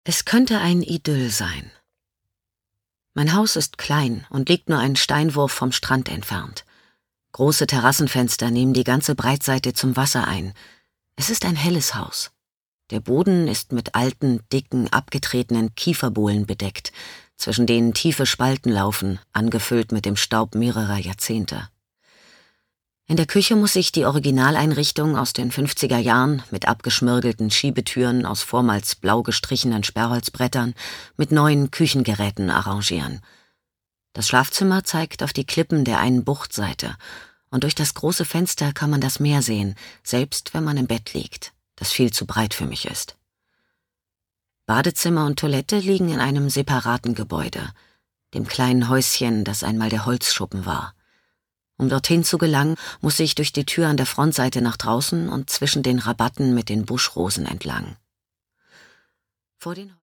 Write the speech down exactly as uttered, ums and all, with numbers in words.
Es könnte ein Idyll sein. Mein Haus ist klein und liegt nur einen Steinwurf vom Strand entfernt. Große Terrassenfenster nehmen die ganze Breitseite zum Wasser ein. Es ist ein helles Haus. Der Boden ist mit alten, dicken, abgetretenen Kieferbohlen bedeckt, zwischen denen tiefe Spalten laufen, angefüllt mit dem Staub mehrerer Jahrzehnte. In der Küche muss ich die Originaleinrichtung aus den fünfziger Jahren mit abgeschmirgelten Schiebetüren aus vormals blau gestrichenen Sperrholzbrettern mit neuen Küchengeräten arrangieren. Das Schlafzimmer zeigt auf die Klippen der einen Buchtseite, und durch das große Fenster kann man das Meer sehen, selbst wenn man im Bett liegt, das viel zu breit für mich ist. Badezimmer und Toilette liegen in einem separaten Gebäude, dem kleinen Häuschen, das einmal der Holzschuppen war. Um dorthin zu gelangen, muss ich durch die Tür an der Frontseite nach draußen und zwischen den Rabatten mit den Buschrosen entlang. Vor den